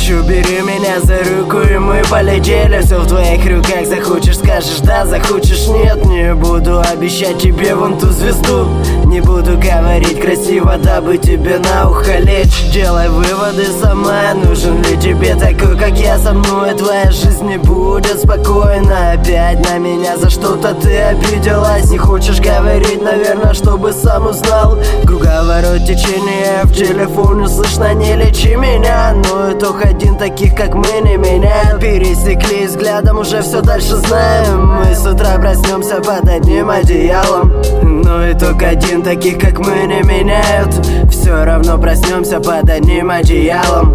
хочу, бери меня за руку и мы полетели. Все в твоих руках, захочешь скажешь да, захочешь нет. Не буду обещать тебе вон ту звезду, не буду говорить красиво, дабы тебе на ухо лечь. Делай выводы сама, нужен ли тебе такой, как я. Со мной твоя жизнь не будет спокойна. Опять на меня за что-то ты обиделась. Не хочешь говорить, наверное, чтобы сам узнал. Круговорот течения в телефоне слышно, не лечи меня. Но итог один, таких как мы не меняют. Пересеклись взглядом, уже все дальше знаем. Мы с утра проснемся под одним одеялом. Но итог один, таких как мы не меняют. Все равно проснемся под одним одеялом.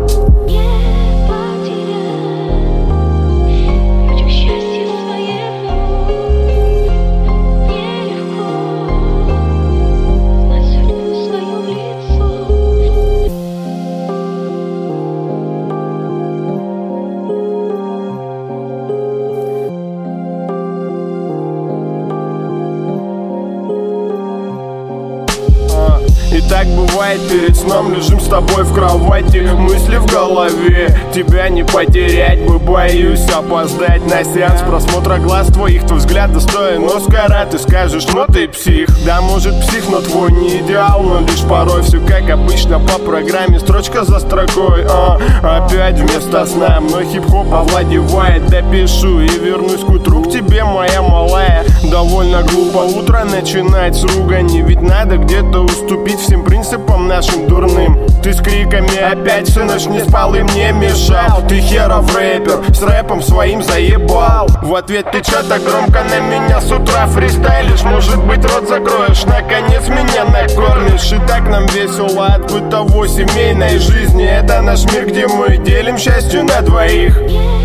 И так бывает, перед сном лежим с тобой в кровати, мысли в голове, тебя не потерять бы. Боюсь опоздать на сеанс просмотра глаз твоих. Твой взгляд достоин Оскара, ты скажешь, но ты псих. Да, может псих, но твой не идеал, но лишь порой все как обычно по программе, строчка за строкой. Опять вместо сна мной хип-хоп овладевает. Допишу и вернусь к утру к тебе, моя малая. Довольно глупо утро начинать с ругани, ведь надо где-то уступить всем принципам нашим дурным. Ты с криками опять всю ночь не спал и мне мешал. Ты херов рэпер, с рэпом своим заебал. В ответ ты чё так громко на меня с утра фристайлишь? Может быть рот закроешь, наконец меня накормишь. И так нам весело от бытовой семейной жизни. Это наш мир, где мы делим счастье на двоих.